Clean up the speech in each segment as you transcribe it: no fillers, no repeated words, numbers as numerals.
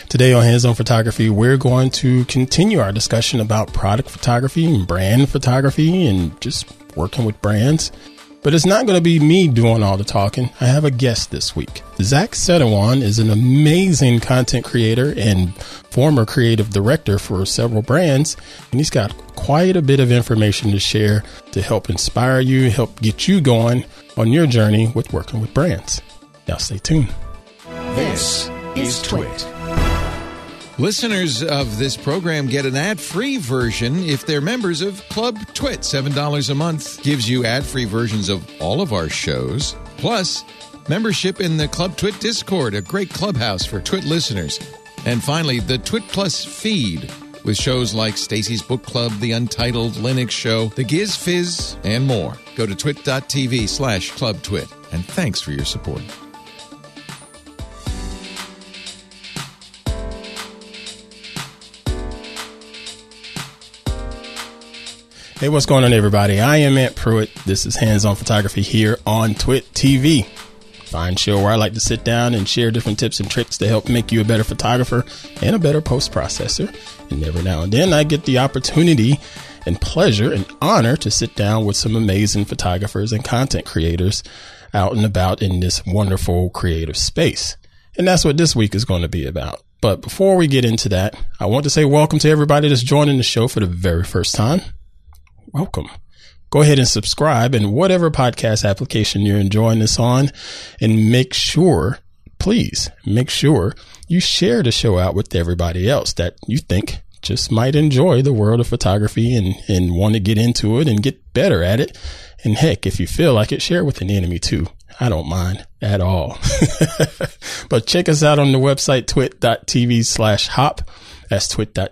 Today on Hands On Photography, we're going to continue our discussion about product photography and brand photography and just working with brands. But it's not going to be me doing all the talking. I have a guest this week. Zach Setawan is an amazing content creator and former creative director for several brands. And he's got quite a bit of information to share to help inspire you, help get you going on your journey with working with brands. Now stay tuned. This is Twit. Listeners of this program get an ad-free version if they're members of Club Twit. $7 a month gives you ad-free versions of all of our shows, plus membership in the Club Twit Discord, a great clubhouse for Twit listeners. And finally, the Twit Plus feed with shows like Stacy's Book Club, The Untitled Linux Show, The Giz Fizz, and more. Go to twit.tv/clubtwit. And thanks for your support. Hey, what's going on, everybody? I am Ant Pruitt. This is Hands On Photography here on Twit TV. Fine show where I like to sit down and share different tips and tricks to help make you a better photographer and a better post-processor. And every now and then I get the opportunity and pleasure and honor to sit down with some amazing photographers and content creators out and about in this wonderful creative space. And that's what this week is going to be about. But before we get into that, I want to say welcome to everybody that's joining the show for the very first time. Welcome. Go ahead and subscribe in whatever podcast application you're enjoying this on, and make sure, please make sure you share the show out with everybody else that you think just might enjoy the world of photography and want to get into it and get better at it. And heck, if you feel like it, share it with an enemy too. I don't mind at all. But check us out on the website, twit.tv/hop. That's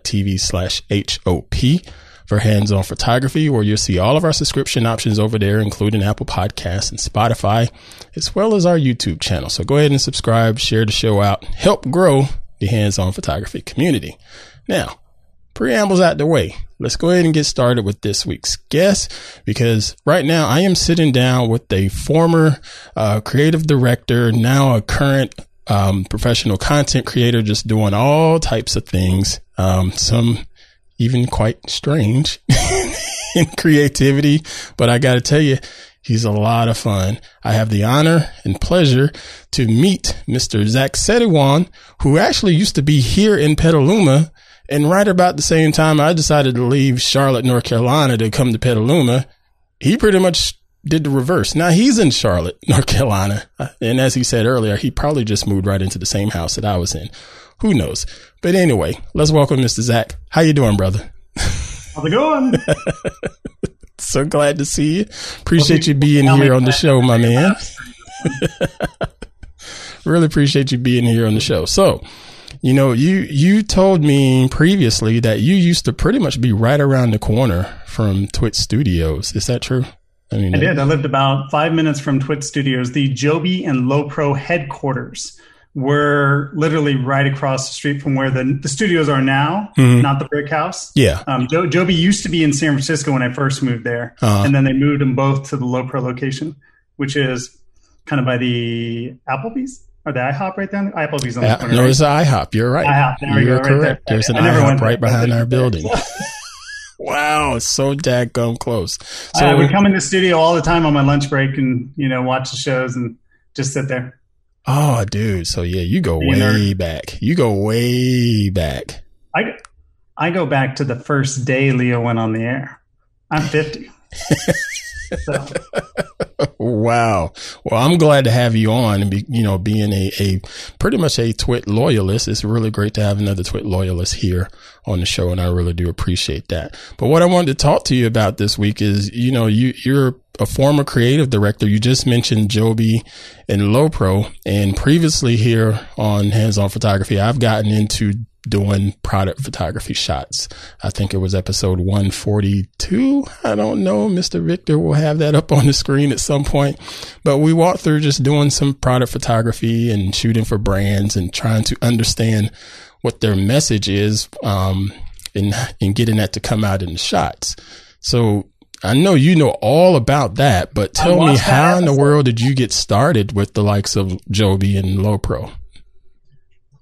twit.tv/HOP. for Hands On Photography, where you'll see all of our subscription options over there, including Apple Podcasts and Spotify, as well as our YouTube channel. So go ahead and subscribe, share the show out, help grow the Hands On Photography community. Now, preambles out the way. Let's go ahead and get started with this week's guest, because right now I am sitting down with a former creative director, now a current professional content creator, just doing all types of things. Some even quite strange in creativity, but I got to tell you, he's a lot of fun. I have the honor and pleasure to meet Mr. Zach Setawan, who actually used to be here in Petaluma. And right about the same time I decided to leave Charlotte, North Carolina to come to Petaluma, he pretty much did the reverse. Now he's in Charlotte, North Carolina. And as he said earlier, he probably just moved right into the same house that I was in. Who knows? But anyway, let's welcome Mr. Zach. How you doing, brother? How's it going? So glad to see you. Appreciate you being here on the show, my man. Really appreciate you being here on the show. So, you know, you told me previously that you used to pretty much be right around the corner from Twit Studios. Is that true? I did. I lived about 5 minutes from Twit Studios. The Joby and Lowepro headquarters were literally right across the street from where the studios are now, not the brick house. Yeah. Joby used to be in San Francisco when I first moved there. And then they moved them both to the Lowepro location, which is kind of by the Applebee's or the IHOP right there. Applebee's on the corner. No, it's the IHOP. You're right. IHOP. There You're correct. Right there. There's an IHOP right behind our building. Wow. It's so daggum close. So I would come in the studio all the time on my lunch break and, you know, watch the shows and just sit there. Oh, dude. So, yeah, you go way back. You go way back. I go back to the first day Leo went on the air. I'm 50. So. Wow. Well, I'm glad to have you on and being a pretty much a Twit loyalist. It's really great to have another Twit loyalist here on the show, and I really do appreciate that. But what I wanted to talk to you about this week is, you know, you're a former creative director. You just mentioned Joby and Lowepro, and previously here on Hands On Photography, I've gotten into doing product photography shots. I think it was episode 142. I don't know. Mr. Victor will have that up on the screen at some point, but we walked through just doing some product photography and shooting for brands and trying to understand what their message is, and getting that to come out in the shots. So I know you know all about that, but tell me, how in the world did you get started with the likes of Joby and Lowepro?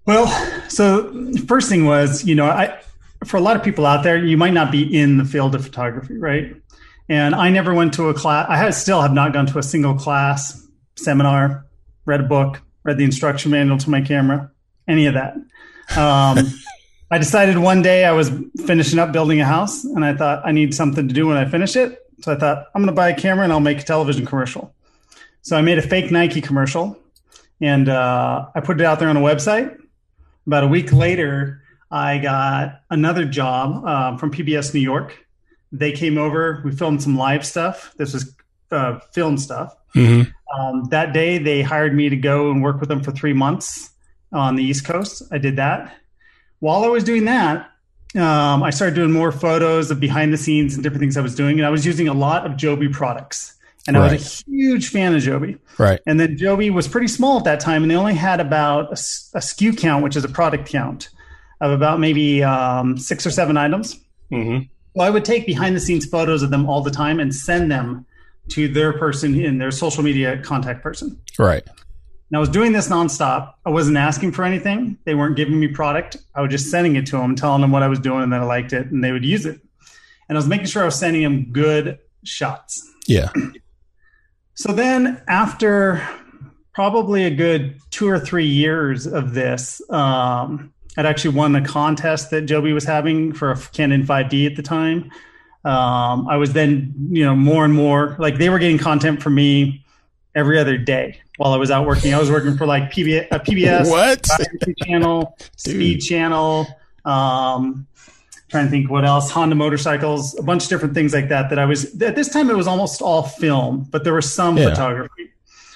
Well, so first thing was, for a lot of people out there, you might not be in the field of photography, right? And I never went to a class. Still have not gone to a single class, seminar, read a book, read the instruction manual to my camera, any of that. I decided one day I was finishing up building a house, and I thought I need something to do when I finish it. So I thought I'm going to buy a camera and I'll make a television commercial. So I made a fake Nike commercial, and I put it out there on a website. About a week later, I got another job from PBS New York. They came over. We filmed some live stuff. This was film stuff. Mm-hmm. That day, they hired me to go and work with them for 3 months on the East Coast. I did that. While I was doing that, I started doing more photos of behind the scenes and different things I was doing. And I was using a lot of Joby products. And I was a huge fan of Joby. Right. And then Joby was pretty small at that time. And they only had about a SKU count, which is a product count, of about maybe 6 or 7 items. Mm-hmm. Well, I would take behind the scenes photos of them all the time and send them to their person in their social media contact person. Right. And I was doing this nonstop. I wasn't asking for anything. They weren't giving me product. I was just sending it to them, telling them what I was doing and that I liked it, and they would use it. And I was making sure I was sending them good shots. Yeah. So then after probably a good 2 or 3 years of this, I'd actually won a contest that Joby was having for a Canon 5D at the time. I was then, more and more, like they were getting content from me every other day while I was out working. I was working for like PBS, what? Channel, Speed Channel, trying to think what else, Honda motorcycles, a bunch of different things like that I was, at this time it was almost all film, but there was some photography.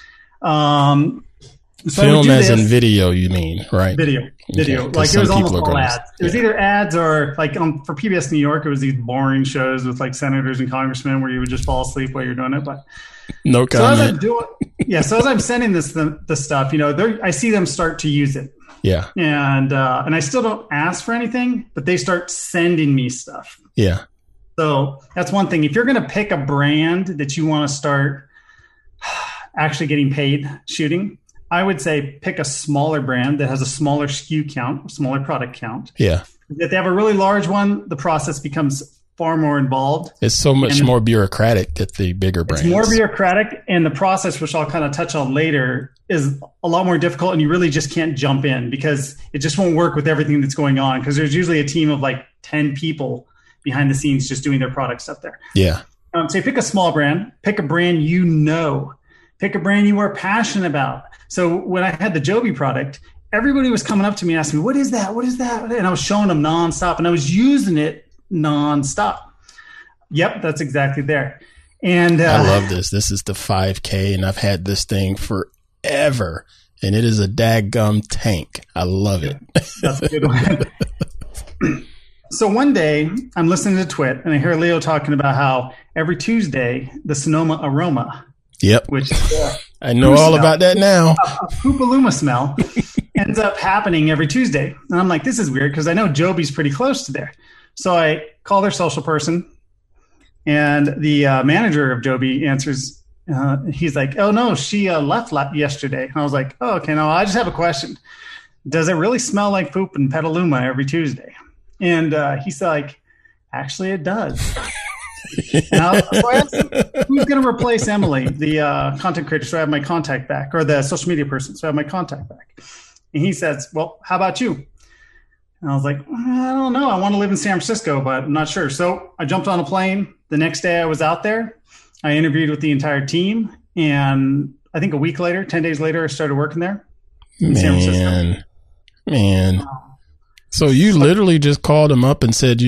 So film as in video, you mean, right? Video. Okay, like it was almost all ads. It was either ads or like for PBS New York, it was these boring shows with like senators and congressmen where you would just fall asleep while you're doing it. But no comment. So as I'm sending this stuff, I see them start to use it. Yeah. And I still don't ask for anything, but they start sending me stuff. Yeah. So that's one thing. If you're going to pick a brand that you want to start actually getting paid shooting, I would say pick a smaller brand that has a smaller SKU count, smaller product count. Yeah. If they have a really large one, the process becomes far more involved. It's so much more bureaucratic at the bigger brands. It's more bureaucratic, and the process, which I'll kind of touch on later, is a lot more difficult, and you really just can't jump in because it just won't work with everything that's going on, because there's usually a team of like 10 people behind the scenes just doing their product stuff there. Yeah. So you pick a small brand, pick a brand pick a brand you are passionate about. So when I had the Joby product, everybody was coming up to me and asking me, what is that? What is that? And I was showing them nonstop, and I was using it nonstop. Yep, that's exactly there. And I love this. This is the 5K, and I've had this thing forever, and it is a daggum tank. I love it. That's a good one. So one day I'm listening to Twit, and I hear Leo talking about how every Tuesday the Sonoma aroma. Yep. Which I know all about that now. A Poopaluma smell ends up happening every Tuesday. And I'm like, this is weird because I know Joby's pretty close to there. So I call their social person, and the manager of Joby answers. He's like, oh, no, she left yesterday. And I was like, oh, okay, no, I just have a question. Does it really smell like poop and Petaluma every Tuesday? And he's like, actually, it does. And I asked him, who's going to replace Emily, the content creator, so I have my contact back, or the social media person, so I have my contact back? And he says, well, how about you? And I was like, I don't know. I want to live in San Francisco, but I'm not sure. So I jumped on a plane. The next day I was out there. I interviewed with the entire team. And I think a week later, 10 days later, I started working there in San Francisco. Man. So you literally just called him up and said,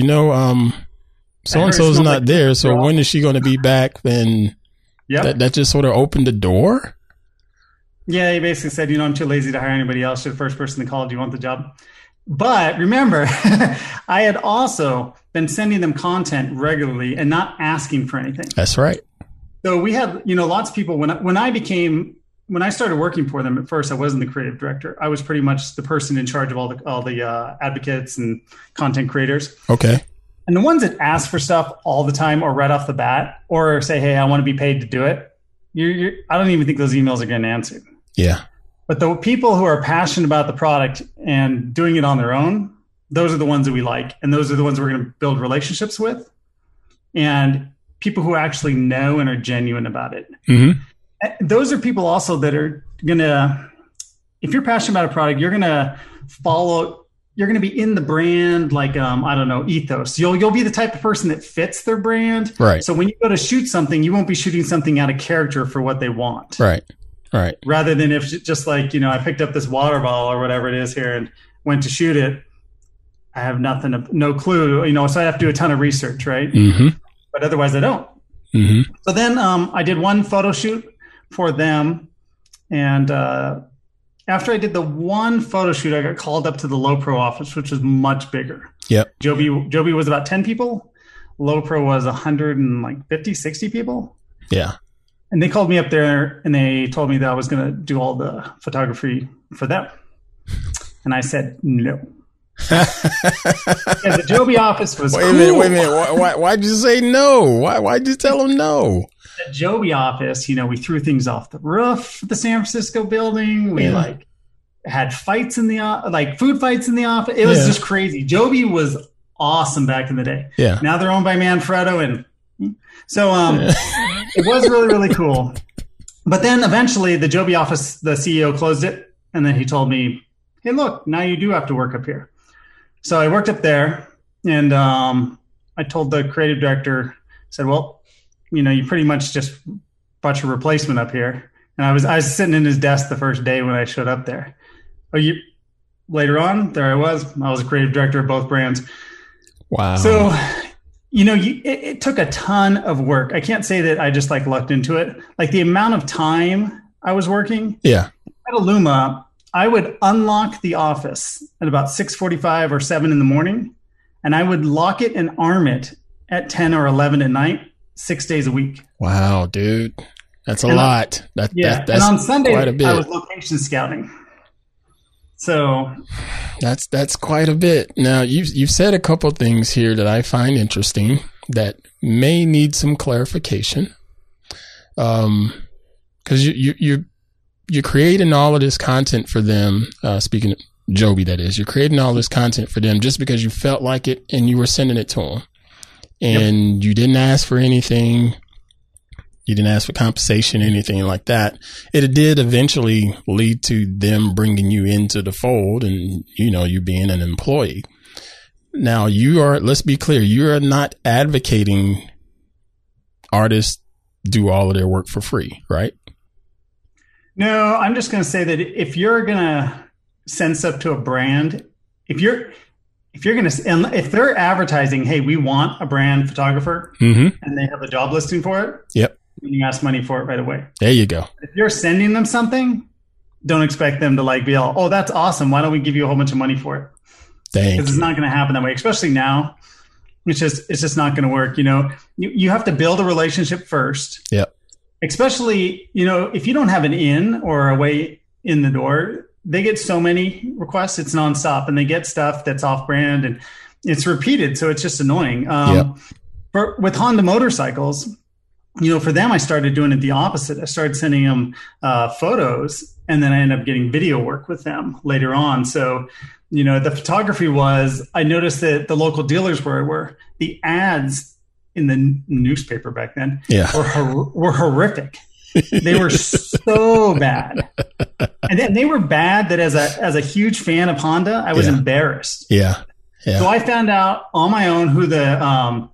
so-and-so's not there, so when is she going to be back? Then that just sort of opened the door? Yeah, he basically said, I'm too lazy to hire anybody else. You're the first person that called. Do you want the job? But remember, I had also been sending them content regularly and not asking for anything. That's right. So we had, lots of people, when I started working for them at first, I wasn't the creative director. I was pretty much the person in charge of all the advocates and content creators. Okay. And the ones that ask for stuff all the time or right off the bat or say, hey, I want to be paid to do it, I don't even think those emails are getting answered. Yeah. But the people who are passionate about the product and doing it on their own, those are the ones that we like. And those are the ones we're going to build relationships with. And people who actually know and are genuine about it. Mm-hmm. Those are people also that are going to, if you're passionate about a product, you're going to follow, you're going to be in the brand, like, I don't know, ethos. You'll be the type of person that fits their brand. Right. So when you go to shoot something, you won't be shooting something out of character for what they want. Right. Right. Rather than if just like, I picked up this water bottle or whatever it is here and went to shoot it. I have no clue, so I have to do a ton of research, right? Mm-hmm. But otherwise I don't. Mm-hmm. So then I did one photo shoot for them. And after I did the one photo shoot, I got called up to the Lowepro office, which was much bigger. Yep. Joby was about 10 people. Lowepro was 150, 60 people. Yeah. And they called me up there and they told me that I was going to do all the photography for them. And I said, no. Yeah, the Joby office was Wait a minute. Why'd you say no? Why'd you tell them no? The Joby office, we threw things off the roof of the San Francisco building. We had fights in the food fights in the office. It was just crazy. Joby was awesome back in the day. Yeah. Now they're owned by Manfrotto, and so it was really, really cool. But then eventually the Joby office, the CEO closed it, and then he told me, "Hey, look, now you do have to work up here." So I worked up there, and I told the creative director, I said, well, you pretty much just brought your replacement up here. And I was sitting in his desk the first day when I showed up there. Later on, there I was a creative director of both brands. Wow. So, it took a ton of work. I can't say that I just lucked into it. The amount of time I was working. Yeah. At Illuma, I would unlock the office at about 6:45 or 7 in the morning, and I would lock it and arm it at 10 or 11 at night, 6 days a week. Wow, dude. That's a lot. That's and on Sunday, quite a bit. I was location scouting. So that's quite a bit. Now, you've said a couple of things here that I find interesting that may need some clarification. Because you're creating all of this content for them. Speaking of Joby, that is, you're creating all this content for them just because you felt like it and you were sending it to them. And you didn't ask for anything. You didn't ask for compensation, anything like that. It did eventually lead to them bringing you into the fold and, you being an employee. Now let's be clear, you are not advocating artists do all of their work for free, right? No, I'm just going to say that if you're going to send stuff to a brand, if they're advertising, hey, we want a brand photographer, mm-hmm. and they have a job listing for it, yep, you ask money for it right away. There you go. If you're sending them something, don't expect them to be all, oh, that's awesome. Why don't we give you a whole bunch of money for it? Because it's not going to happen that way, especially now. It's just not going to work. You have to build a relationship first. Yep. Especially, if you don't have an in or a way in the door, they get so many requests. It's nonstop, and they get stuff that's off brand and it's repeated. So it's just annoying. With Honda motorcycles, for them, I started doing it the opposite. I started sending them photos, and then I ended up getting video work with them later on. So, the photography was, I noticed that the local dealers were the ads in the newspaper back then were horrific. They were so bad. And then they were bad that as a huge fan of Honda, I was embarrassed. Yeah. Yeah. So I found out on my own who I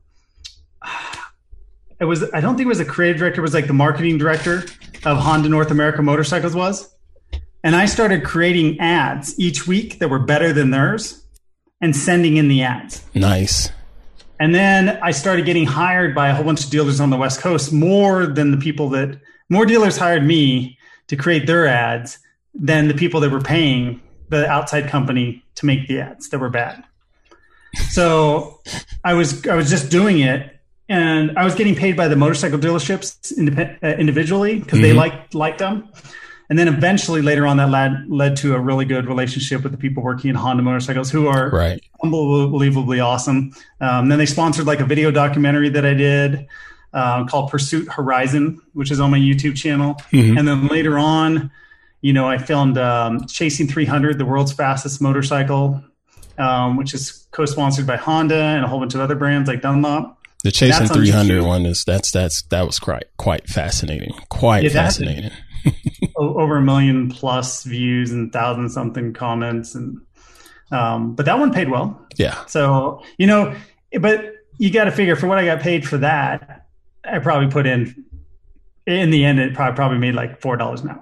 don't think it was a creative director, it was the marketing director of Honda North America Motorcycles was. And I started creating ads each week that were better than theirs and sending in the ads. Nice. And then I started getting hired by a whole bunch of dealers on the West Coast, more dealers hired me to create their ads than the people that were paying the outside company to make the ads that were bad. So I was just doing it, and I was getting paid by the motorcycle dealerships individually because they liked them. And then eventually later on that led to a really good relationship with the people working at Honda Motorcycles who are unbelievably awesome. Then they sponsored a video documentary that I did called Pursuit Horizon, which is on my YouTube channel. Mm-hmm. And then later on, I filmed Chasing 300, the world's fastest motorcycle, which is co-sponsored by Honda and a whole bunch of other brands like Dunlop. The Chasing 300 one that was quite fascinating. Fascinating. Over 1 million plus views and 1,000 something comments, and but that one paid well. Yeah. So but you got to figure, for what I got paid for that, I probably put in the end, it probably made like $4 an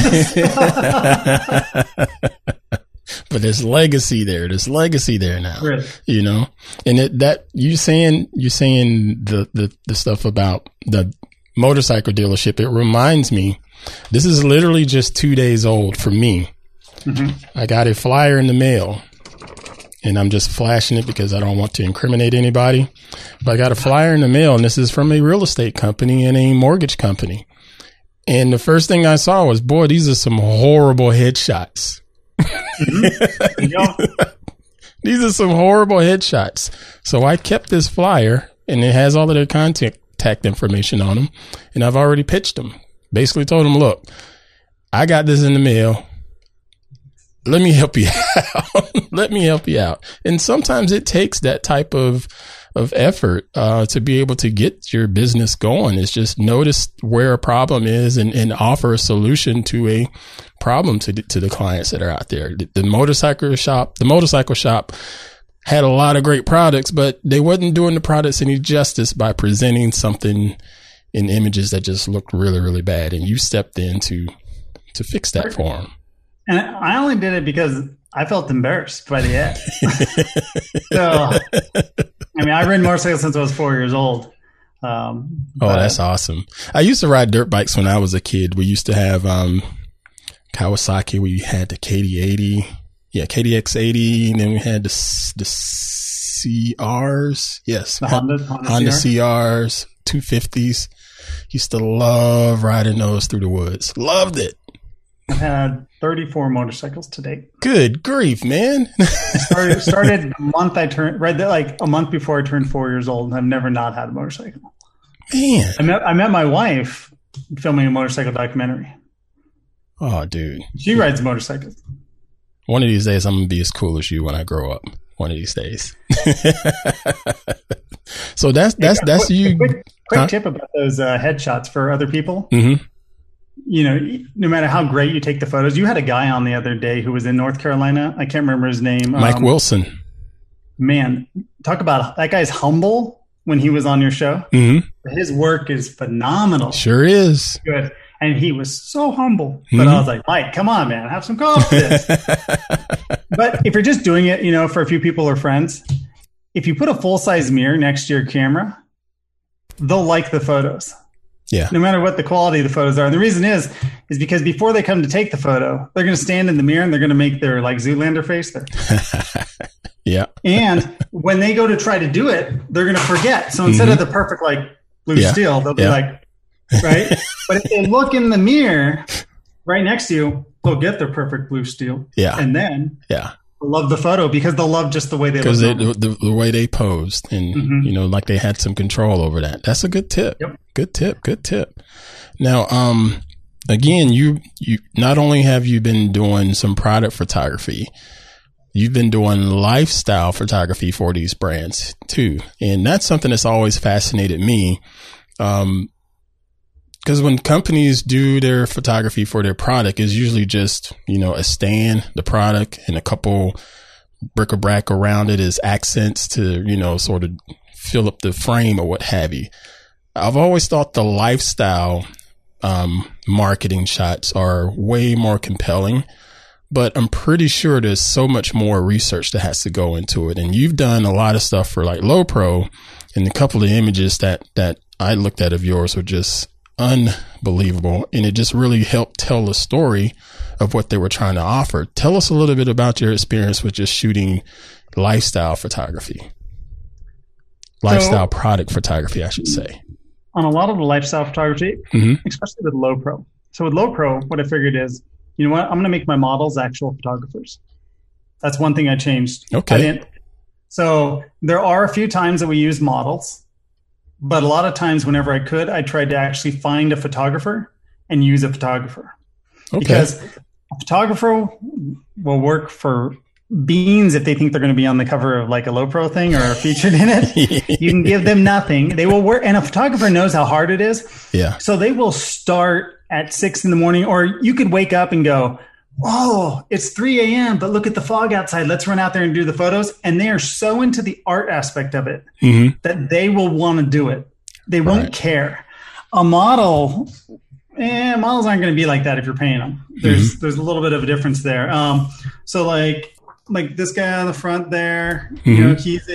hour. But there's legacy there. There's legacy there now. Really? And you saying the stuff about the motorcycle dealership, it reminds me, this is literally just 2 days old for me. Mm-hmm. I got a flyer in the mail, and I'm just flashing it because I don't want to incriminate anybody. But I got a flyer in the mail, and this is from a real estate company and a mortgage company. And the first thing I saw was, boy, these are some horrible headshots. Mm-hmm. These are some horrible headshots. So I kept this flyer, and it has all of their contact information on them. And I've already pitched them. Basically told them, look, I got this in the mail. Let me help you out. Let me help you out. And sometimes it takes that type of effort to be able to get your business going. It's just notice where a problem is and offer a solution to a problem to the clients that are out there. The motorcycle shop had a lot of great products, but they wasn't doing the products any justice by presenting something in images that just looked really, really bad. And you stepped in to fix that for them. And I only did it because I felt embarrassed by the ad. So, I've ridden motorcycles since I was 4 years old. That's awesome. I used to ride dirt bikes when I was a kid. We used to have Kawasaki. We had the KD80. Yeah, KDX80. And then we had the CRs. Yes. The Honda CRs, 250s. Used to love riding those through the woods. Loved it. I've had 34 motorcycles to date. Good grief, man. started the month I turned, like a month before I turned 4 years old, and I've never not had a motorcycle. Man. I met my wife filming a motorcycle documentary. Oh, dude. She rides motorcycles. One of these days, I'm going to be as cool as you when I grow up. One of these days. So that's you. Quick tip about those headshots for other people. Mm-hmm. No matter how great you take the photos, you had a guy on the other day who was in North Carolina. I can't remember his name. Mike Wilson. Man, talk about that guy's humble when he was on your show. Mm-hmm. His work is phenomenal. Sure is. Good. And he was so humble. But I was like, Mike, come on, man, have some confidence. But if you're just doing it, for a few people or friends, if you put a full-size mirror next to your camera, they'll like the photos. Yeah. No matter what the quality of the photos are. And the reason is because before they come to take the photo, they're going to stand in the mirror and they're going to make their like Zoolander face there. Yeah. And when they go to try to do it, they're going to forget. So instead of the perfect like blue steel, they'll be like, right. But if they look in the mirror right next to you, they'll get their perfect blue steel. Yeah. And then they'll love the photo because they'll love just the way they look. Because the way they posed and, like they had some control over that. That's a good tip. Yep. Good tip. Now, again, you not only have you been doing some product photography, you've been doing lifestyle photography for these brands too. And that's something that's always fascinated me. Because when companies do their photography for their product, it's usually just, a stand, the product, and a couple bric-a-brac around it as accents to, sort of fill up the frame or what have you. I've always thought the lifestyle marketing shots are way more compelling, but I'm pretty sure there's so much more research that has to go into it. And you've done a lot of stuff for like Low Pro, and a couple of images that I looked at of yours were just unbelievable. And it just really helped tell the story of what they were trying to offer. Tell us a little bit about your experience with just shooting lifestyle photography. Lifestyle product photography, I should say. On a lot of the lifestyle photography, especially with Low Pro. So with Low Pro, what I figured is, I'm going to make my models actual photographers. That's one thing I changed. Okay. So there are a few times that we use models, but a lot of times whenever I could, I tried to actually find a photographer and use a photographer. Okay. Because A photographer will work for beans if they think they're going to be on the cover of like a low pro thing or featured in it. You can give them nothing. They will work. And a photographer knows how hard it is. Yeah. So they will start at 6 a.m, or you could wake up and go, oh, it's 3 a.m., but look at the fog outside. Let's run out there and do the photos. And they are so into the art aspect of it that they will want to do it. They won't care. A model, models aren't going to be like that if you're paying them. There's a little bit of a difference there. So like this guy on the front there, you know, he's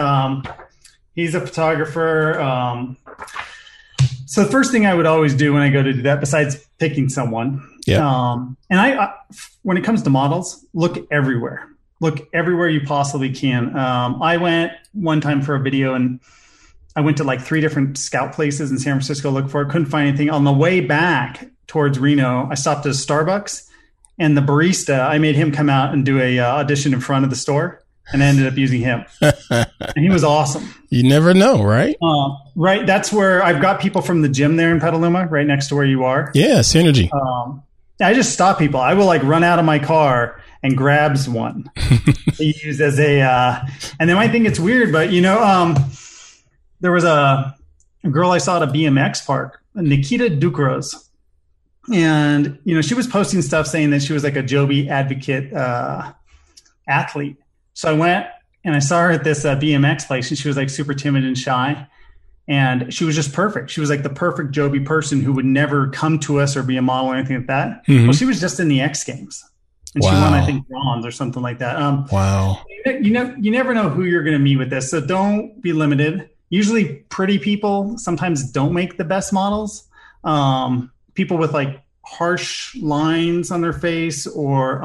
a photographer. So the first thing I would always do when I go to do that, besides picking someone, and I when it comes to models, look everywhere. Look everywhere you possibly can. I went one time for a video, and I went to like 3 different scout places in San Francisco, look for it. Couldn't find anything. On the way back towards Reno, I stopped at a Starbucks, and the barista, I made him come out and do a audition in front of the store. And I ended up using him. And he was awesome. You never know, right? Right. That's where I've got people from the gym there in Petaluma, right next to where you are. Yeah, synergy. I just stop people. I will like run out of my car and grabs one to use as a, and they might think it's weird, but you know, there was a girl I saw at a BMX park, Nikita Ducros. And, you know, she was posting stuff saying that she was like a Joby advocate athlete. So I went and I saw her at this BMX place, and she was like super timid and shy, and she was just perfect. She was like the perfect Joby person who would never come to us or be a model or anything like that. Well, she was just in the X Games, and she won, I think, bronze or something like that. Wow. You never know who you're going to meet with this, so don't be limited. Usually pretty people sometimes don't make the best models. People with like harsh lines on their face or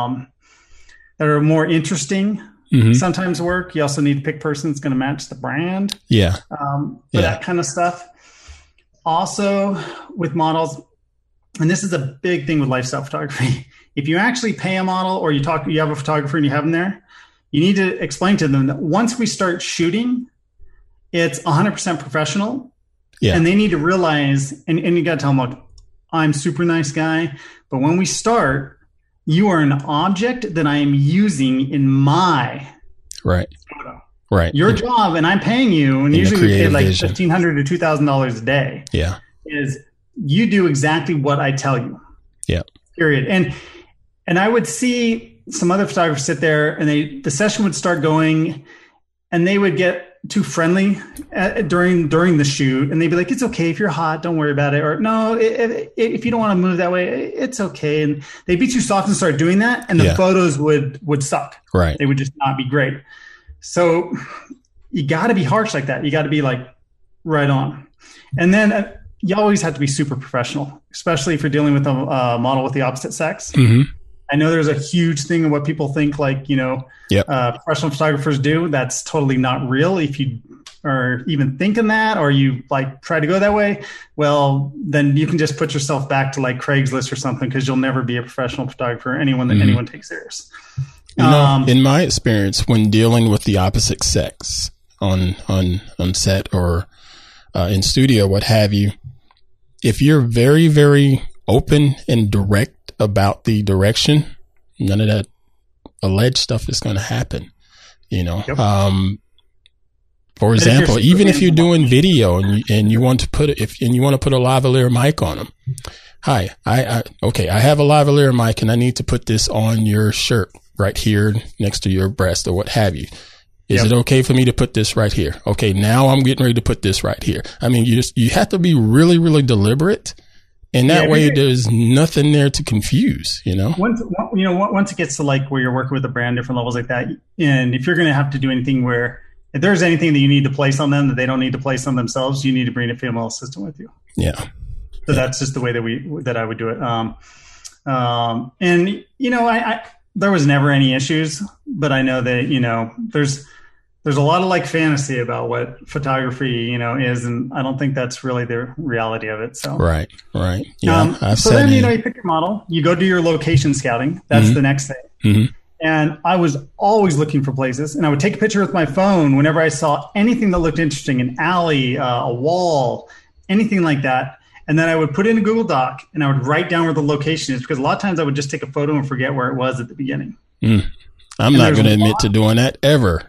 that are more interesting sometimes work. You also need to pick a person that's going to match the brand. Yeah. For that kind of stuff. Also with models, and this is a big thing with lifestyle photography. If you actually pay a model or you have a photographer and you have them there, you need to explain to them that once we start shooting, it's 100% professional. Yeah. And they need to realize, and you got to tell them, look, I'm super nice guy, but when we start, you are an object that I am using in my photo. Right. Your job, and I'm paying you, and usually we pay like $1,500 to $2,000 a day. Yeah. Is you do exactly what I tell you. Yeah. Period. And I would see some other photographers sit there, and the session would start going, and they would get too friendly during the shoot, and they'd be like, it's okay if you're hot, don't worry about it, or no, if you don't want to move that way, it's okay. And they'd be too soft and start doing that, and the photos would suck. Right. They would just not be great. So you got to be harsh like that. You got to be like right on. And then you always have to be super professional, especially if you're dealing with a model with the opposite sex. I know there's a huge thing of what people think, like, you know, professional photographers do. That's totally not real. If you are even thinking that, or you like try to go that way, well, then you can just put yourself back to like Craigslist or something, because you'll never be a professional photographer, anyone that anyone takes serious. You know, in my experience, when dealing with the opposite sex on set or in studio, what have you, if you're very, very open and direct about the direction, none of that alleged stuff is going to happen, you know. For example, even if you're doing video and you want to put a lavalier mic on them. Hi, I have a lavalier mic and I need to put this on your shirt right here next to your breast or what have you. Is it okay for me to put this right here? Okay, now I'm getting ready to put this right here. I mean, you have to be really, really deliberate. And that way, there's nothing there to confuse, you know? Once it gets to like where you're working with a brand, different levels like that, and if you're going to have to do anything where, if there's anything that you need to place on them that they don't need to place on themselves, you need to bring a female assistant with you. Yeah. So that's just the way that I would do it. And, you know, I there was never any issues, but I know that, you know, there's a lot of like fantasy about what photography, you know, is, and I don't think that's really the reality of it. So right. Yeah. So then, you know, you pick your model, you go do your location scouting. That's the next thing. And I was always looking for places, and I would take a picture with my phone whenever I saw anything that looked interesting, an alley, a wall, anything like that. And then I would put it in a Google Doc and I would write down where the location is, because a lot of times I would just take a photo and forget where it was at the beginning. I'm not going to admit to doing that ever.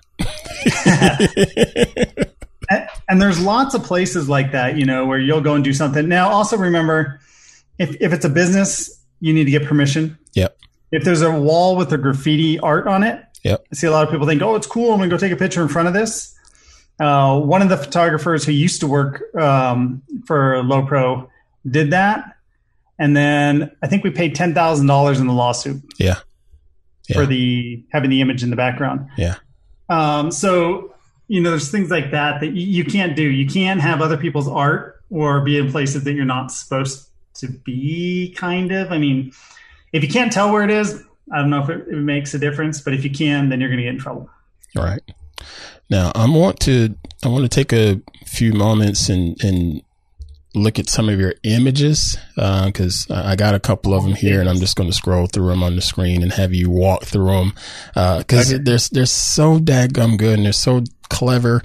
And there's lots of places like that, where you'll go and do something. Now, also remember, if it's a business, you need to get permission. Yep. If there's a wall with a graffiti art on it, yep. I see a lot of people think, oh, it's cool, I'm going to go take a picture in front of this. One of the photographers who used to work for Lowepro did that. And then I think we paid $10,000 in the lawsuit. Yeah. For having the image in the background. Yeah. So, there's things like that you can't do. You can't have other people's art or be in places that you're not supposed to be, kind of. I mean, if you can't tell where it is, I don't know if it makes a difference, but if you can, then you're going to get in trouble. All right. Now, I want to take a few moments and look at some of your images, because I got a couple of them here, and I'm just going to scroll through them on the screen and have you walk through them, because they're so dadgum good and they're so clever.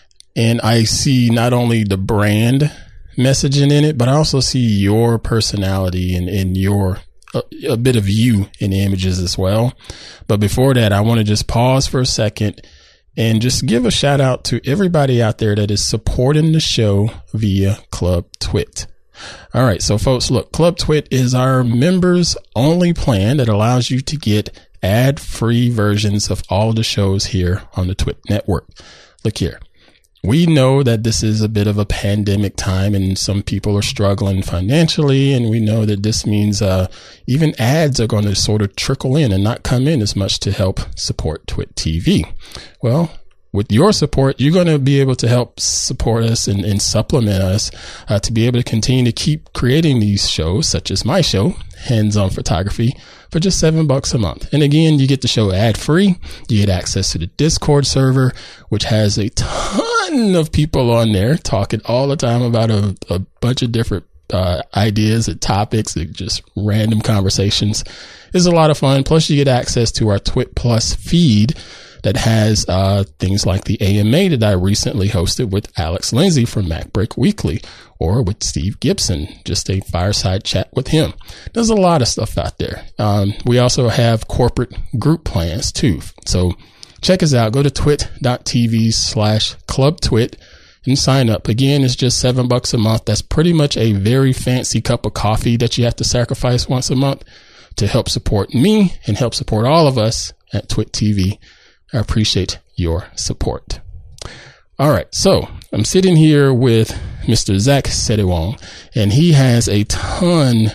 And I see not only the brand messaging in it, but I also see your personality and your a bit of you in the images as well. But before that, I want to just pause for a second and just give a shout out to everybody out there that is supporting the show via Club Twit. All right. So folks, look, Club Twit is our members only plan that allows you to get ad-free versions of all the shows here on the Twit network. Look here. We know that this is a bit of a pandemic time and some people are struggling financially. And we know that this means even ads are going to sort of trickle in and not come in as much to help support Twit TV. Well, with your support, you're going to be able to help support us and supplement us to be able to continue to keep creating these shows, such as my show, Hands On Photography, for just $7 a month. And again, you get the show ad free. You get access to the Discord server, which has a ton of people on there talking all the time about a bunch of different ideas and topics and just random conversations. It's a lot of fun. Plus, you get access to our Twit Plus feed that has things like the AMA that I recently hosted with Alex Lindsay from MacBreak Weekly, or with Steve Gibson, just a fireside chat with him. There's a lot of stuff out there. We also have corporate group plans too. So check us out. Go to twit.tv/clubtwit and sign up. Again, it's just $7 a month. That's pretty much a very fancy cup of coffee that you have to sacrifice once a month to help support me and help support all of us at Twit TV. I appreciate your support. All right. So I'm sitting here with Mr. Zach Sedewong, and he has a ton,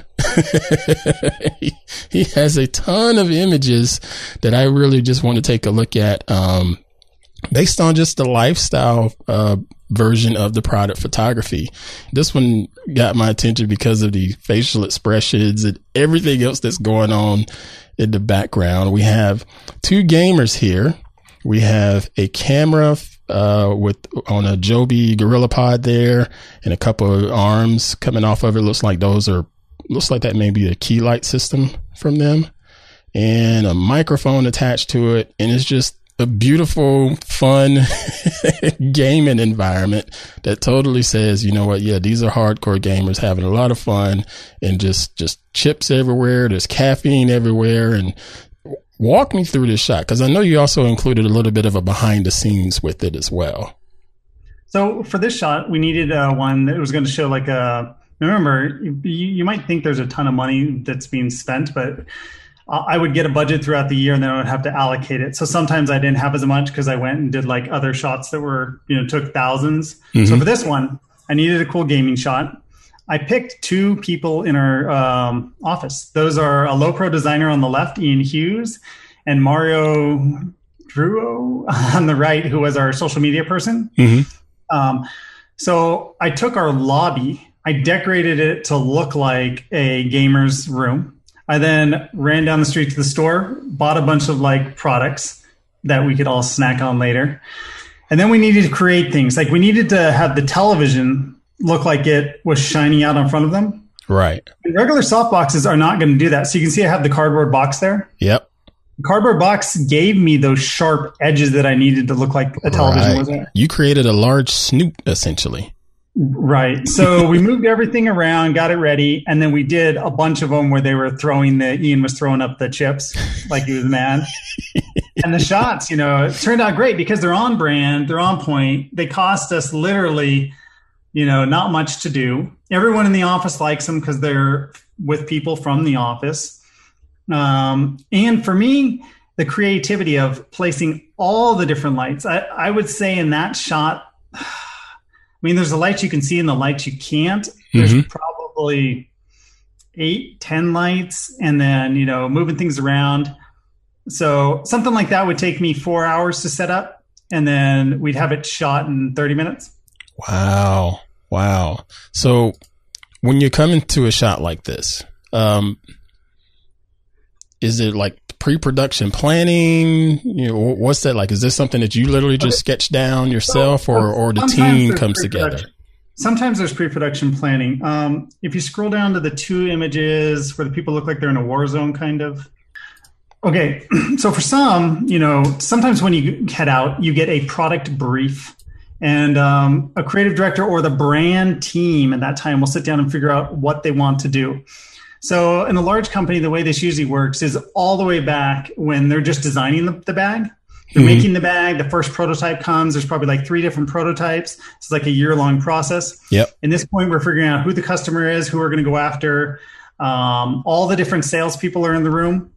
he has a ton of images that I really just want to take a look at, based on just the lifestyle, version of the product photography. This one got my attention because of the facial expressions and everything else that's going on in the background. We have two gamers here. We have a camera on a Joby GorillaPod there, and a couple of arms coming off of it. Looks like that may be a key light system from them, and a microphone attached to it. And it's just a beautiful, fun gaming environment that totally says, you know what? Yeah, these are hardcore gamers having a lot of fun, and just chips everywhere. There's caffeine everywhere. And walk me through this shot, because I know you also included a little bit of a behind the scenes with it as well. So for this shot, we needed one that was going to show remember, you might think there's a ton of money that's being spent, but I would get a budget throughout the year and then I would have to allocate it. So sometimes I didn't have as much because I went and did like other shots that were, took thousands. Mm-hmm. So for this one, I needed a cool gaming shot. I picked two people in our office. Those are a Lowepro designer on the left, Ian Hughes, and Mario Druo on the right, who was our social media person. Mm-hmm. So I took our lobby, I decorated it to look like a gamer's room. I then ran down the street to the store, bought a bunch of products that we could all snack on later. And then we needed to create things. We needed to have the television look like it was shining out in front of them. Right. And regular soft boxes are not going to do that. So you can see I have the cardboard box there. Yep. The cardboard box gave me those sharp edges that I needed to look like a television was there. You created a large snoot, essentially. Right. So we moved everything around, got it ready, and then we did a bunch of them where they were Ian was throwing up the chips like he was mad. And the shots, it turned out great because they're on brand, they're on point. They cost us literally, not much to do. Everyone in the office likes them because they're with people from the office. And for me, the creativity of placing all the different lights, I would say in that shot, there's the lights you can see and the lights you can't. There's probably 8-10 lights, and then, moving things around. So something like that would take me 4 hours to set up, and then we'd have it shot in 30 minutes. Wow. So when you're coming to a shot like this, is it like pre-production planning? What's that like? Is this something that you literally just sketch down yourself, or the team comes together? Sometimes there's pre-production planning. If you scroll down to the 2 images where the people look like they're in a war zone, kind of. Okay, so for some, sometimes when you head out, you get a product brief, and a creative director or the brand team at that time will sit down and figure out what they want to do. So in a large company, the way this usually works is all the way back when they're just designing the bag. They're making the bag. The first prototype comes. There's probably like 3 different prototypes. It's like a year-long process. Yep. At this point, we're figuring out who the customer is, who we're going to go after. All the different salespeople are in the room.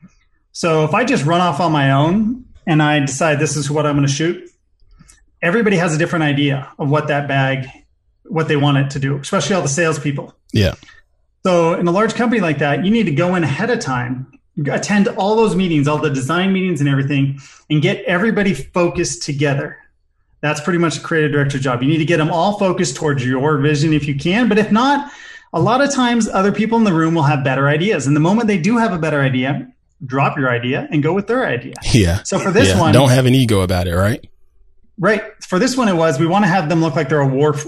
So if I just run off on my own and I decide this is what I'm going to shoot, everybody has a different idea of what that bag, what they want it to do, especially all the salespeople. Yeah. So in a large company like that, you need to go in ahead of time, attend all those meetings, all the design meetings and everything, and get everybody focused together. That's pretty much the creative director job. You need to get them all focused towards your vision if you can. But if not, a lot of times other people in the room will have better ideas. And the moment they do have a better idea, drop your idea and go with their idea. Yeah. So for this one, don't have an ego about it, right? Right. For this one, we want to have them look like they're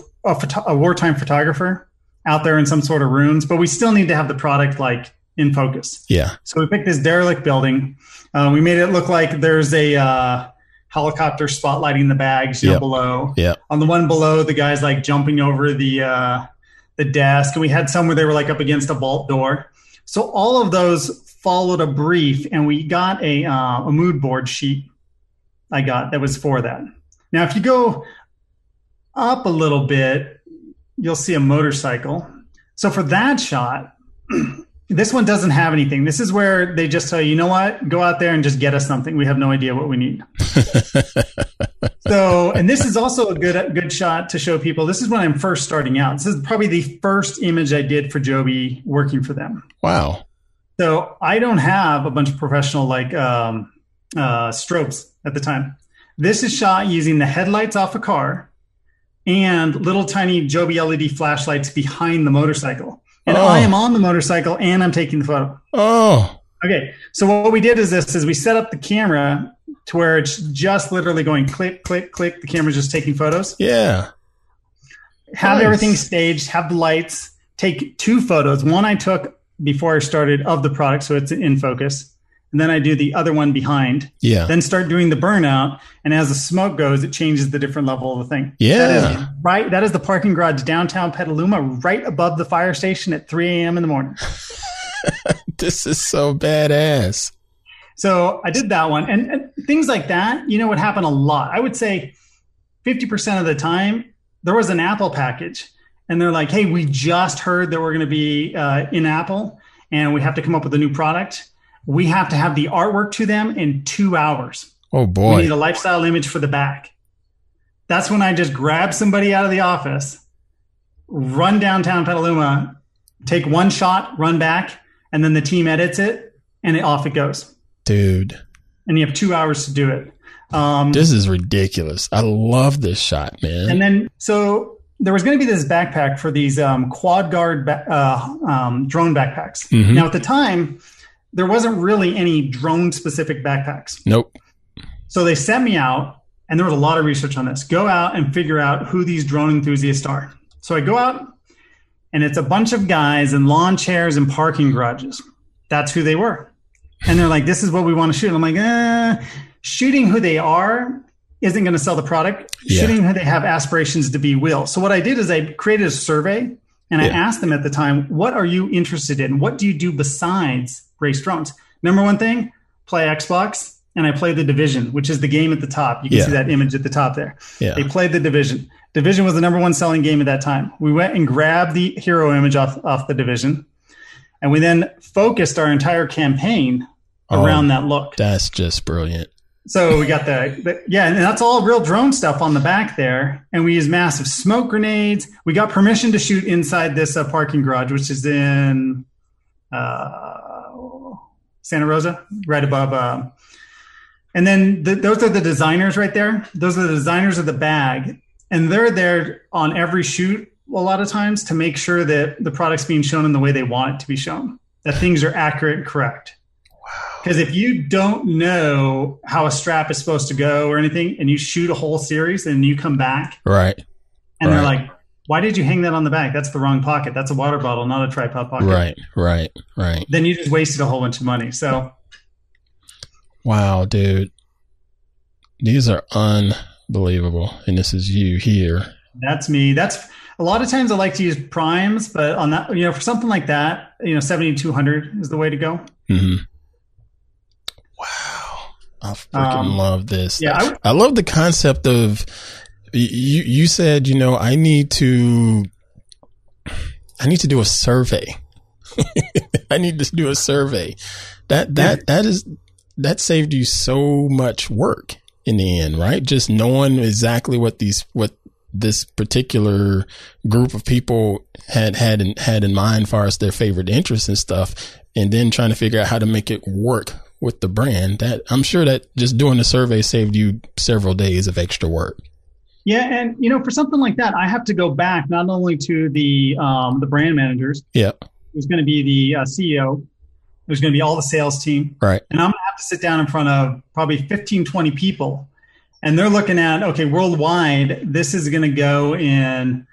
a wartime photographer out there in some sort of ruins, but we still need to have the product like in focus. Yeah. So we picked this derelict building. We made it look like there's a helicopter spotlighting the bags below. Yeah. On the one below, the guy's like jumping over the desk, and we had some where they were like up against a vault door. So all of those followed a brief, and we got a mood board sheet. That was for that. Now, if you go up a little bit, you'll see a motorcycle. So for that shot, this one doesn't have anything. This is where they just tell you, you know what? Go out there and just get us something. We have no idea what we need. And this is also a good shot to show people. This is when I'm first starting out. This is probably the first image I did for Joby working for them. Wow. So I don't have a bunch of professional strobes at the time. This is shot using the headlights off a car and little tiny Joby LED flashlights behind the motorcycle. And I am on the motorcycle and I'm taking the photo. Oh. Okay. So what we did is we set up the camera to where it's just literally going click, click, click. The camera's just taking photos. Yeah. Have everything staged, have the lights, take 2 photos. One I took before I started of the product, so it's in focus. And then I do the other one behind. Yeah. Then start doing the burnout. And as the smoke goes, it changes the different level of the thing. Yeah. That is the parking garage downtown Petaluma, right above the fire station at 3 a.m. in the morning. This is so badass. So I did that one. And things like that, would happen a lot. I would say 50% of the time, there was an Apple package. And they're like, hey, we just heard that we're going to be in Apple, and we have to come up with a new product. We have to have the artwork to them in 2 hours. Oh, boy. We need a lifestyle image for the back. That's when I just grab somebody out of the office, run downtown Petaluma, take one shot, run back, and then the team edits it, and off it goes. Dude. And you have 2 hours to do it. This is ridiculous. I love this shot, man. And then, so there was going to be this backpack for these quad guard drone backpacks. Mm-hmm. Now, at the time, there wasn't really any drone specific backpacks. Nope. So they sent me out, and there was a lot of research on this. Go out and figure out who these drone enthusiasts are. So I go out, and it's a bunch of guys in lawn chairs and parking garages. That's who they were. And they're like, this is what we want to shoot. And I'm like, shooting who they are isn't going to sell the product, shouldn't they have aspirations to be will? So what I did is I created a survey and I asked them at the time, what are you interested in? What do you do besides race drones? Number one thing, play Xbox, and I play The Division, which is the game at the top. You can see that image at the top there. Yeah. They played The Division. Division was the number one selling game at that time. We went and grabbed the hero image off The Division, and we then focused our entire campaign around that look. That's just brilliant. So we got and that's all real drone stuff on the back there. And we use massive smoke grenades. We got permission to shoot inside this parking garage, which is in Santa Rosa, right above. And then those are the designers right there. Those are the designers of the bag. And they're there on every shoot a lot of times to make sure that the product's being shown in the way they want it to be shown, that things are accurate and correct. Because if you don't know how a strap is supposed to go or anything, and you shoot a whole series and you come back, right, and they're like, "Why did you hang that on the back? That's the wrong pocket. That's a water bottle, not a tripod pocket." Right. Then you just wasted a whole bunch of money. So, wow, dude, these are unbelievable. And this is you here. That's me. That's a lot of times I like to use primes, but on that, for something like that, 7200 is the way to go. Mm-hmm. Wow. I freaking love this. Yeah. I love the concept of, you said, I need to do a survey. I need to do a survey. That saved you so much work in the end, right? Just knowing exactly what this particular group of people had in mind for us, their favorite interests and stuff, and then trying to figure out how to make it work with the brand. That I'm sure that just doing the survey saved you several days of extra work. Yeah, and for something like that, I have to go back not only to the brand managers. Yeah, who's going to be the CEO. There's going to be all the sales team. Right. And I'm going to have to sit down in front of probably 15, 20 people. And they're looking at, okay, worldwide, this is going to go in,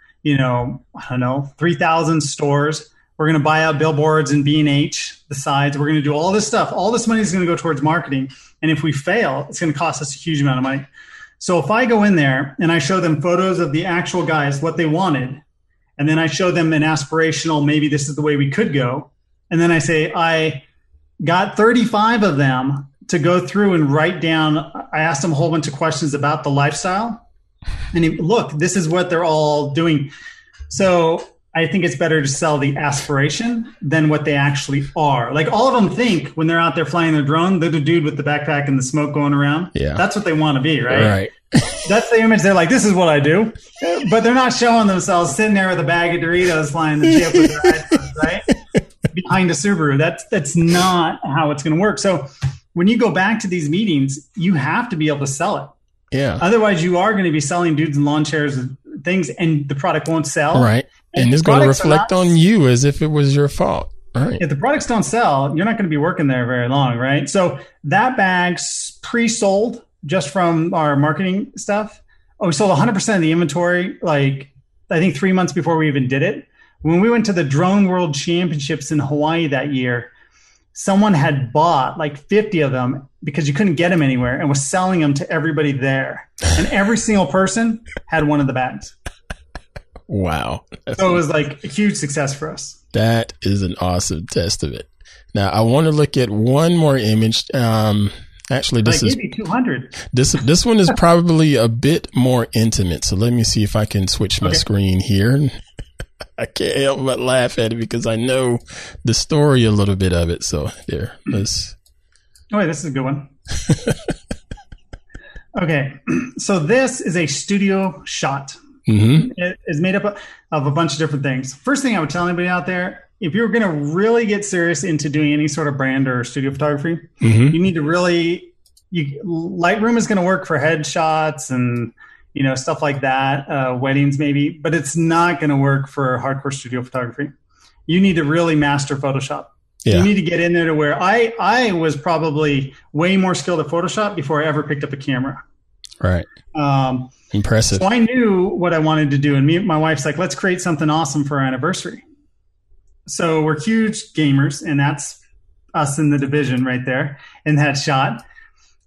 3,000 stores. We're going to buy out billboards and B&H, the sides. We're going to do all this stuff. All this money is going to go towards marketing. And if we fail, it's going to cost us a huge amount of money. So if I go in there and I show them photos of the actual guys, what they wanted, and then I show them an aspirational, maybe this is the way we could go. And then I say, I got 35 of them to go through and write down. I asked them a whole bunch of questions about the lifestyle. And look, this is what they're all doing. So I think it's better to sell the aspiration than what they actually are. Like all of them think when they're out there flying their drone, they're the dude with the backpack and the smoke going around. Yeah. That's what they want to be, right? Right. That's the image. They're like, this is what I do. But they're not showing themselves sitting there with a bag of Doritos flying the chip with their headphones, right? Behind a Subaru. That's not how it's going to work. So when you go back to these meetings, you have to be able to sell it. Yeah. Otherwise, you are going to be selling dudes in lawn chairs and things, and the product won't sell. Right. And it's going to reflect on you as if it was your fault. Right. If the products don't sell, you're not going to be working there very long, right? So that bag's pre-sold just from our marketing stuff. We sold 100% of the inventory, like I think 3 months before we even did it. When we went to the Drone World Championships in Hawaii that year, someone had bought like 50 of them because you couldn't get them anywhere and was selling them to everybody there. And every single person had one of the bags. Wow. So it was like a huge success for us. That is an awesome testament. Now, I want to look at one more image. Actually, this is 200. This one is probably a bit more intimate. So let me see if I can switch my screen here. I can't help but laugh at it because I know the story a little bit of it. So there, let's. Oh, wait, this is a good one. Okay, so this is a studio shot. Mm-hmm. It is made up of a bunch of different things. First thing I would tell anybody out there, if you're going to really get serious into doing any sort of brand or studio photography, you need to really, Lightroom is going to work for headshots and, stuff like that, weddings maybe, but it's not going to work for hardcore studio photography. You need to really master Photoshop. Yeah. You need to get in there to where I was probably way more skilled at Photoshop before I ever picked up a camera. Right. Impressive. So I knew what I wanted to do. And my wife's like, let's create something awesome for our anniversary. So we're huge gamers, and that's us in the Division right there in that shot.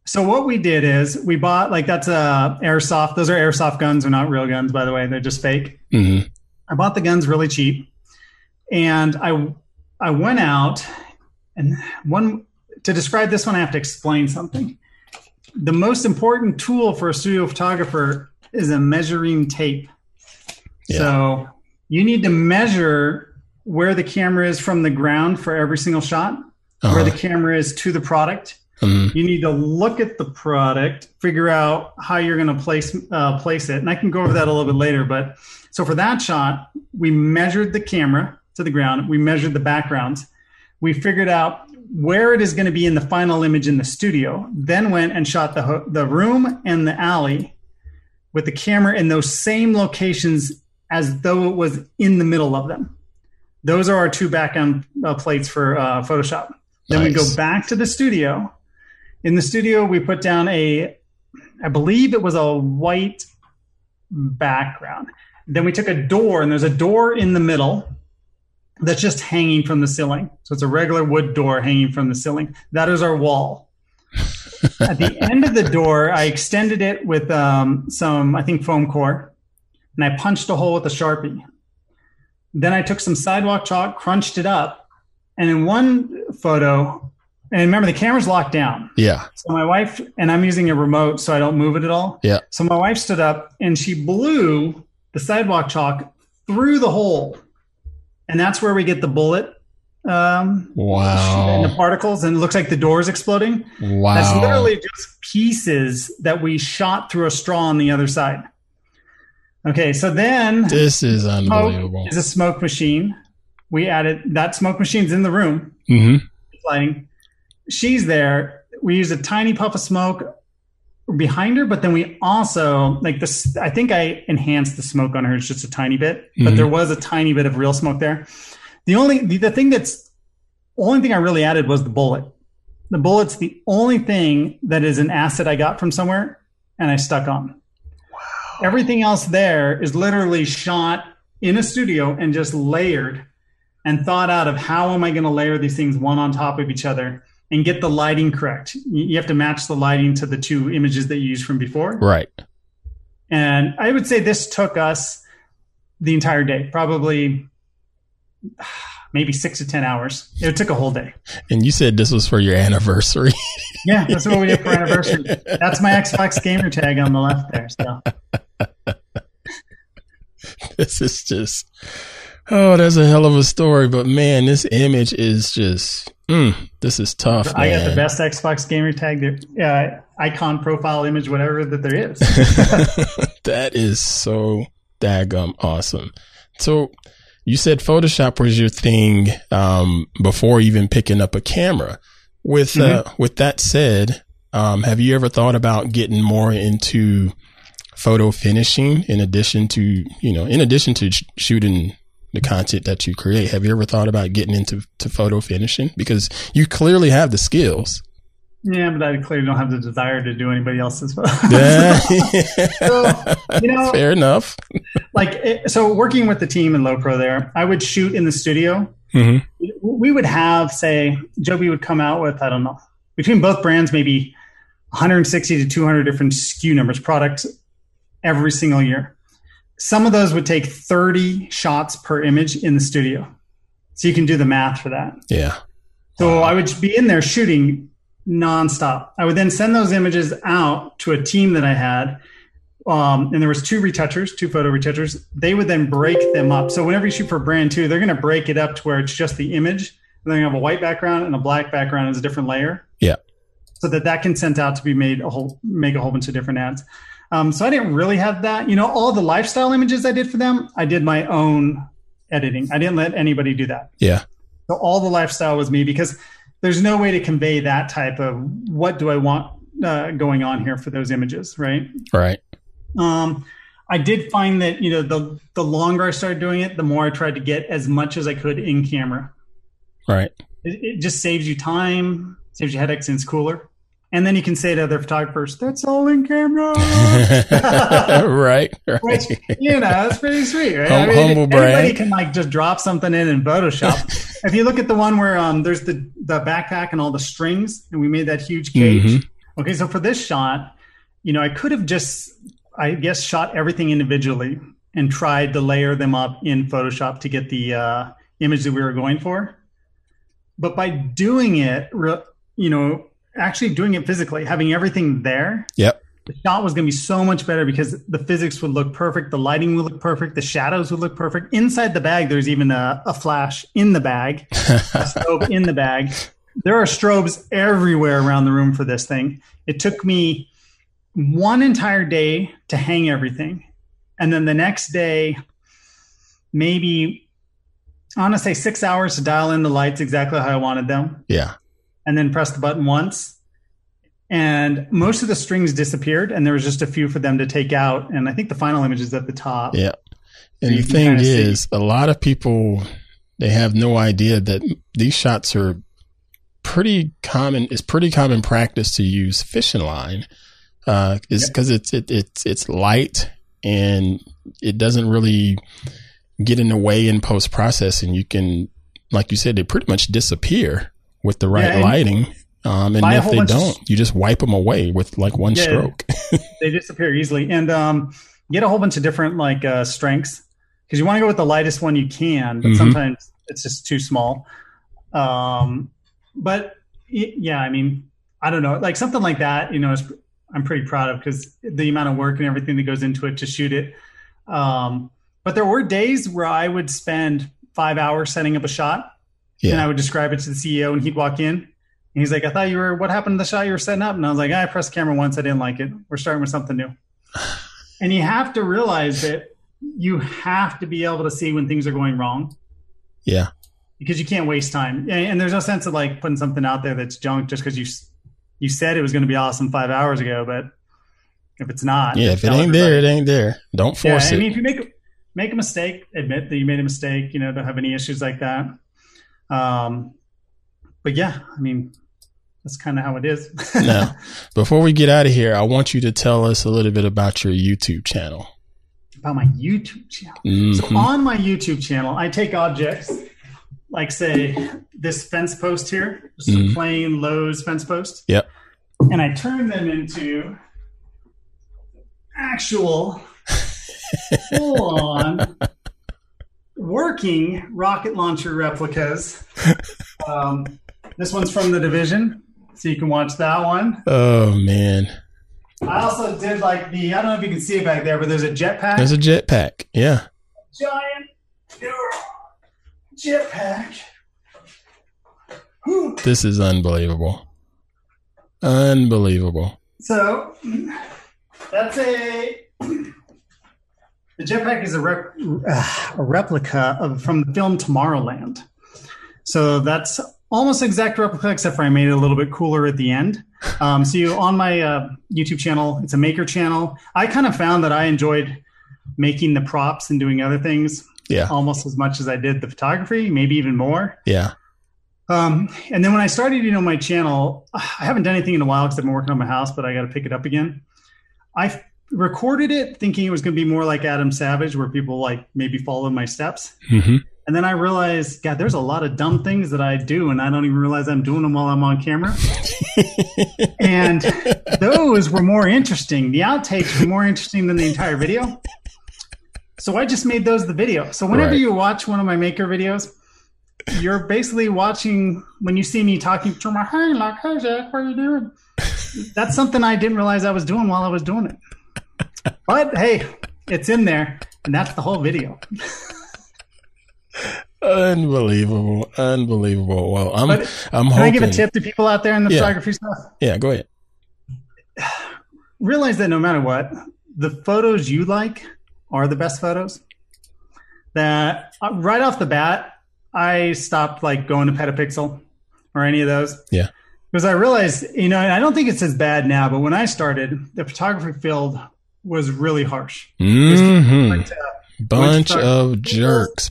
So what we did is we bought, like, that's airsoft. Those are airsoft guns. They're not real guns, by the way. They're just fake. Mm-hmm. I bought the guns really cheap. And I went out, and to describe this one, I have to explain something. The most important tool for a studio photographer is a measuring tape. Yeah. So you need to measure where the camera is from the ground for every single shot, where the camera is to the product. Mm-hmm. You need to look at the product, figure out how you're going to place it. And I can go over that a little bit later. But so for that shot, we measured the camera to the ground. We measured the backgrounds. We figured out where it is going to be in the final image in the studio, then went and shot the room and the alley with the camera in those same locations as though it was in the middle of them. Those are our two background plates for Photoshop. Then we go back to the studio. In the studio, we put down I believe it was a white background. Then we took a door, and there's a door in the middle that's just hanging from the ceiling. So it's a regular wood door hanging from the ceiling. That is our wall. At the end of the door, I extended it with some, I think, foam core, and I punched a hole with a Sharpie. Then I took some sidewalk chalk, crunched it up, and in one photo, and remember, the camera's locked down. Yeah. So my wife, and I'm using a remote so I don't move it at all. Yeah. So my wife stood up, and she blew the sidewalk chalk through the hole. And that's where we get the bullet. Wow. And the particles, and it looks like the door is exploding. Wow. That's literally just pieces that we shot through a straw on the other side. Okay, so then this is unbelievable. Is a smoke machine. We added that smoke machine's in the room. Mm-hmm. Lighting. She's there. We used a tiny puff of smoke behind her, but then we also, like this, I think I enhanced the smoke on her just a tiny bit, but there was a tiny bit of real smoke there. The only thing I really added was the bullet. The bullet's the only thing that is an asset I got from somewhere and I stuck on. Wow. Everything else there is literally shot in a studio and just layered and thought out of how am I going to layer these things one on top of each other and get the lighting correct. You have to match the lighting to the two images that you used from before. Right. And I would say this took us the entire day, probably maybe 6 to 10 hours. It took a whole day. And you said this was for your anniversary. Yeah, that's what we did for anniversary. That's my Xbox gamer tag on the left there. So this is just, that's a hell of a story. But man, this image is just, this is tough. I got the best Xbox gamer tag there. Icon, profile, image, whatever that there is. That is so daggum awesome. So you said Photoshop was your thing before even picking up a camera. With that said, have you ever thought about getting more into photo finishing in addition to shooting the content that you create? Have you ever thought about getting into photo finishing? Because you clearly have the skills. Yeah, but I clearly don't have the desire to do anybody else's photos. Yeah. So, fair enough. So working with the team in Low Pro there, I would shoot in the studio. Mm-hmm. We would have, say, Joby would come out with, I don't know, between both brands, maybe 160 to 200 different SKU numbers, products every single year. Some of those would take 30 shots per image in the studio. So you can do the math for that. Yeah. So I would be in there shooting nonstop. I would then send those images out to a team that I had. And there was two photo retouchers. They would then break them up. So whenever you shoot for brand two, they're going to break it up to where it's just the image. And then you have a white background and a black background as a different layer. Yeah. So that can send out to be make a whole bunch of different ads. So I didn't really have that. All the lifestyle images I did for them, I did my own editing. I didn't let anybody do that. Yeah. So all the lifestyle was me because there's no way to convey that type of what do I want going on here for those images, right? Right. I did find that, the longer I started doing it, the more I tried to get as much as I could in camera. Right. It just saves you time, saves you headaches, and it's cooler. And then you can say to other photographers, that's all in camera. Right. Which, that's pretty sweet, right? Humble brag. Anybody can just drop something in Photoshop. If you look at the one where there's the backpack and all the strings, and we made that huge cage. Okay, so for this shot, I could have just, I guess, shot everything individually and tried to layer them up in Photoshop to get the image that we were going for. But by doing it, actually doing it physically, having everything there, Yep. the shot was going to be so much better because the physics would look perfect, the lighting would look perfect, the shadows would look perfect. Inside the bag, there's even a flash in the bag, a strobe in the bag. There are strobes everywhere around the room for this thing. It took me one entire day to hang everything. And then the next day, maybe, I want to say 6 hours to dial in the lights exactly how I wanted them. Yeah. And then press the button once. And most of the strings disappeared, and there was just a few for them to take out. And I think the final image is at the top. Yeah. And the thing is, a lot of people, they have no idea that these shots are pretty common. It's pretty common practice to use fishing line. It's because it's light and it doesn't really get in the way in post processing. You can, like you said, they pretty much disappear with the right lighting. And if they don't, you just wipe them away with like one stroke. They disappear easily. And get a whole bunch of different strengths, because you want to go with the lightest one you can, but sometimes it's just too small. But yeah, I mean, I don't know, like something like that, I'm pretty proud of, because the amount of work and everything that goes into it to shoot it. But there were days where I would spend 5 hours setting up a shot, and I would describe it to the CEO, and he'd walk in. And he's like, I thought what happened to the shot you were setting up? And I was like, I pressed the camera once. I didn't like it. We're starting with something new. And you have to realize that you have to be able to see when things are going wrong. Yeah. Because you can't waste time. And there's no sense of like putting something out there that's junk just because you said it was going to be awesome 5 hours ago. But if it's not. Yeah, if it ain't there, it ain't there. Don't force it. I mean, if you make a mistake, admit that you made a mistake, don't have any issues like that. But yeah, I mean, that's kind of how it is. Now, before we get out of here, I want you to tell us a little bit about your YouTube channel. About my YouTube channel. So on my YouTube channel, I take objects like, say, this fence post here, just a plain Lowe's fence post. Yep. And I turn them into actual full-on working rocket launcher replicas. This one's from The Division, so you can watch that one. Oh, man. I also did I don't know if you can see it back there, but there's a jetpack. There's a jetpack, yeah. Giant jetpack. This is unbelievable. Unbelievable. So, that's the jetpack is a replica from the film Tomorrowland. So that's almost exact replica, except for I made it a little bit cooler at the end. So on my YouTube channel, it's a maker channel. I kind of found that I enjoyed making the props and doing other things almost as much as I did the photography, maybe even more. Yeah. And then when I started, my channel, I haven't done anything in a while because I've been working on my house, but I got to pick it up again. I recorded it thinking it was going to be more like Adam Savage, where people maybe follow my steps. Mm-hmm. And then I realized, God, there's a lot of dumb things that I do, and I don't even realize I'm doing them while I'm on camera. And those were more interesting. The outtakes were more interesting than the entire video. So I just made those the video. So whenever you watch one of my maker videos, you're basically watching, when you see me talking to my, hey, hey, Zach, what are you doing? That's something I didn't realize I was doing while I was doing it. But hey, it's in there, and that's the whole video. Unbelievable. Well, I'm hoping. Can I give a tip to people out there in the photography stuff? Yeah, go ahead. Realize that no matter what, the photos you like are the best photos. That right off the bat, I stopped going to Petapixel or any of those. Yeah. Because I realized, and I don't think it's as bad now, but when I started, the photography field was really harsh. Mm-hmm. Bunch of jerks.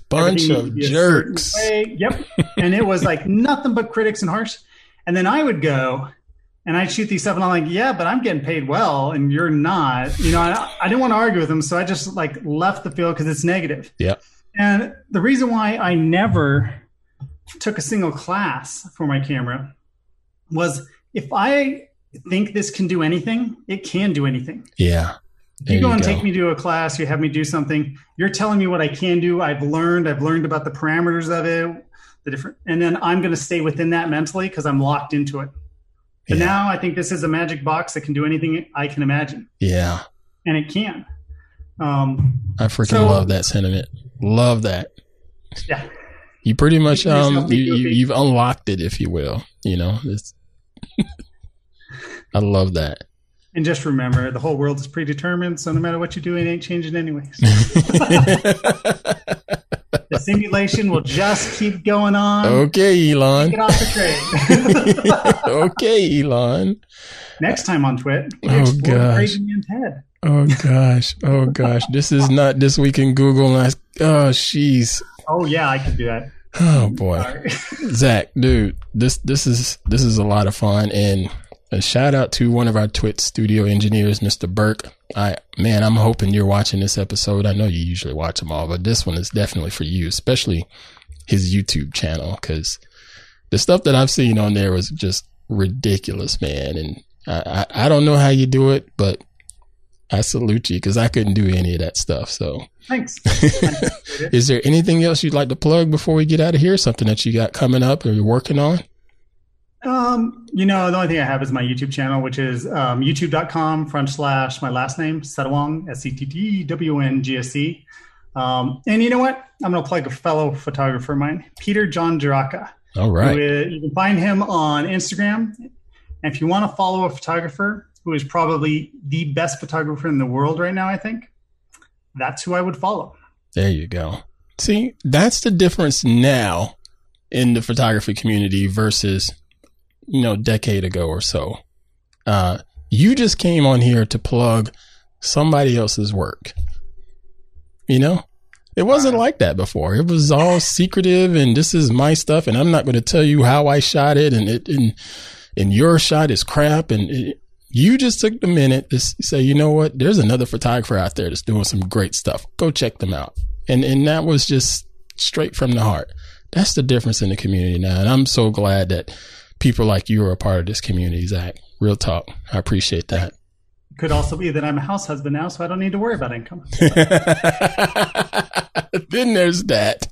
Yep. And it was nothing but critics and harsh. And then I would go and I'd shoot these stuff and I'm like, yeah, but I'm getting paid well and you're not. I didn't want to argue with them. So I just left the field because it's negative. Yeah. And the reason why I never took a single class for my camera was if I think this can do anything, it can do anything. Yeah. If you go and take me to a class, you have me do something, you're telling me what I can do. I've learned about the parameters of it, and then I'm going to stay within that mentally because I'm locked into it. But now I think this is a magic box that can do anything I can imagine. Yeah. And it can. I freaking love that sentiment. Love that. Yeah. You pretty much, you've unlocked it, if you will, I love that. And just remember, the whole world is predetermined, so no matter what you do, it ain't changing anyways. The simulation will just keep going on. Okay, Elon. Get off the train. Okay, Elon. Next time on Twit, oh gosh. Head. Oh gosh. This is not This Week in Google. Jeez. Oh yeah, I could do that. Oh boy. Zach, dude, this is a lot of fun, and a shout out to one of our Twit studio engineers, Mr. Burke. I'm hoping you're watching this episode. I know you usually watch them all, but this one is definitely for you, especially his YouTube channel, because the stuff that I've seen on there was just ridiculous, man. And I don't know how you do it, but I salute you, because I couldn't do any of that stuff. So thanks. Is there anything else you'd like to plug before we get out of here? Something that you got coming up or you're working on? The only thing I have is my YouTube channel, which is youtube.com/my last name, Settawong, SETTWNGSE. And you know what? I'm going to plug a fellow photographer of mine, Peter John Jaraka. All right. You can find him on Instagram. And if you want to follow a photographer who is probably the best photographer in the world right now, I think, that's who I would follow. There you go. See, that's the difference now in the photography community versus decade ago or so. You just came on here to plug somebody else's work. It wasn't like that before. It was all secretive, and this is my stuff, and I'm not going to tell you how I shot it, and your shot is crap. And you just took the minute to say, you know what? There's another photographer out there that's doing some great stuff. Go check them out. And that was just straight from the heart. That's the difference in the community now. And I'm so glad that people like you are a part of this community, Zach. Real talk. I appreciate that. Could also be that I'm a house husband now, so I don't need to worry about income. Then there's that.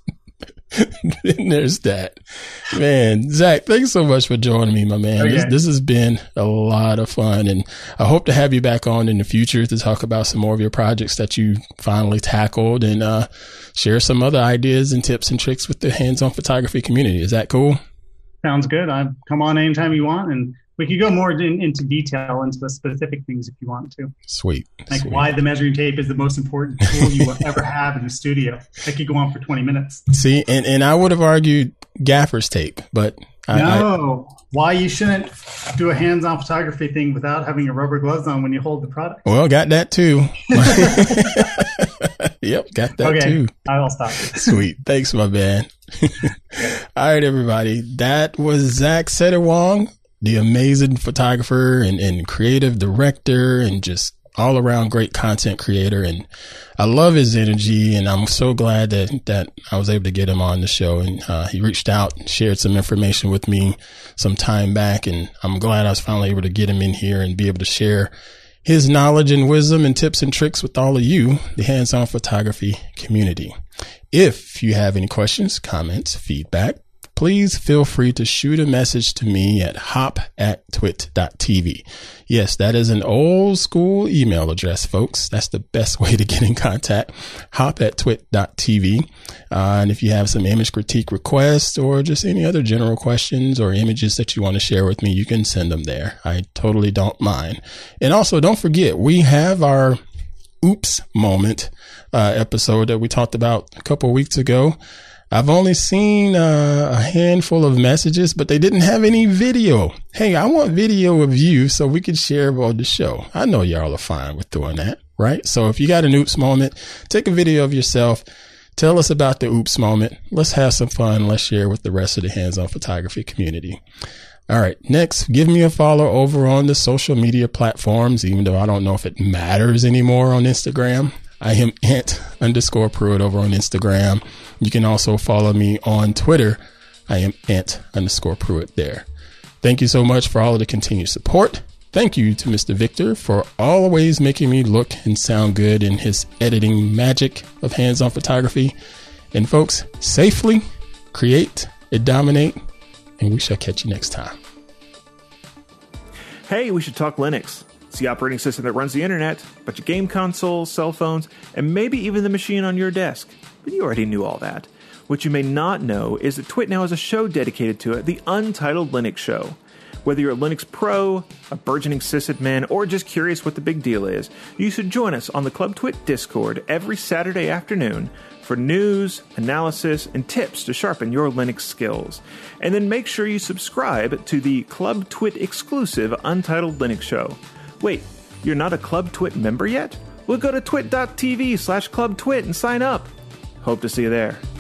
Man, Zach, thanks so much for joining me, my man. Okay. This has been a lot of fun, and I hope to have you back on in the future to talk about some more of your projects that you finally tackled, and share some other ideas and tips and tricks with the hands-on photography community. Is that cool? Sounds good. Come on anytime you want, and we could go more into detail into the specific things if you want to. Sweet. Why the measuring tape is the most important tool you will ever have in the studio. That could go on for 20 minutes. See, and I would have argued gaffer's tape, but why you shouldn't do a hands-on photography thing without having your rubber gloves on when you hold the product. Well, got that too. Yep, got that too. I will stop. Sweet. Thanks, my man. All right, everybody. That was Zach Settawong, the amazing photographer and creative director and just all around great content creator. And I love his energy, and I'm so glad that I was able to get him on the show. And he reached out and shared some information with me some time back, and I'm glad I was finally able to get him in here and be able to share his knowledge and wisdom and tips and tricks with all of you, the hands-on photography community. If you have any questions, comments, feedback, please feel free to shoot a message to me at hop@twit.tv. Yes, that is an old school email address, folks. That's the best way to get in contact. hop@twit.tv. And if you have some image critique requests or just any other general questions or images that you want to share with me, you can send them there. I totally don't mind. And also, don't forget, we have our Oops Moment episode that we talked about a couple of weeks ago. I've only seen a handful of messages, but they didn't have any video. Hey, I want video of you so we can share on the show. I know y'all are fine with doing that, right? So if you got an oops moment, take a video of yourself. Tell us about the oops moment. Let's have some fun. Let's share with the rest of the hands-on photography community. All right. Next, give me a follow over on the social media platforms, even though I don't know if it matters anymore on Instagram. I am Ant_Pruitt over on Instagram. You can also follow me on Twitter. I am Ant_Pruitt there. Thank you so much for all of the continued support. Thank you to Mr. Victor for always making me look and sound good in his editing magic of hands-on photography. And folks, safely create and dominate, and we shall catch you next time. Hey, we should talk Linux. It's the operating system that runs the internet, a bunch of game consoles, cell phones, and maybe even the machine on your desk. But you already knew all that. What you may not know is that Twit now has a show dedicated to it, the Untitled Linux Show. Whether you're a Linux pro, a burgeoning sysadmin, or just curious what the big deal is, you should join us on the Club Twit Discord every Saturday afternoon for news, analysis, and tips to sharpen your Linux skills. And then make sure you subscribe to the Club Twit exclusive Untitled Linux Show. Wait, you're not a Club Twit member yet? Well, go to twit.tv/clubtwit and sign up. Hope to see you there.